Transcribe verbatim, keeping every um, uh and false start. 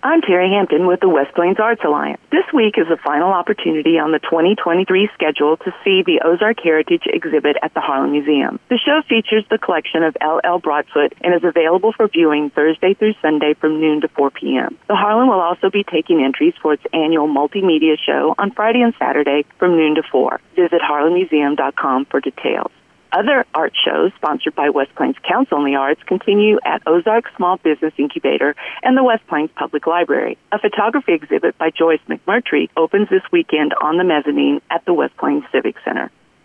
I'm Terry Hampton with the West Plains Arts Alliance. This week is the final opportunity on the twenty twenty-three schedule to see the Ozark Heritage exhibit at the Harlan Museum. The show features the collection of L L. Broadfoot and is available for viewing Thursday through Sunday from noon to four p.m. The Harlan will also be taking entries for its annual multimedia show on Friday and Saturday from noon to four. Visit harlan museum dot com for details. Other art shows sponsored by West Plains Council on the Arts continue at Ozark Small Business Incubator and the West Plains Public Library. A photography exhibit by Joyce McMurtry opens this weekend on the mezzanine at the West Plains Civic Center.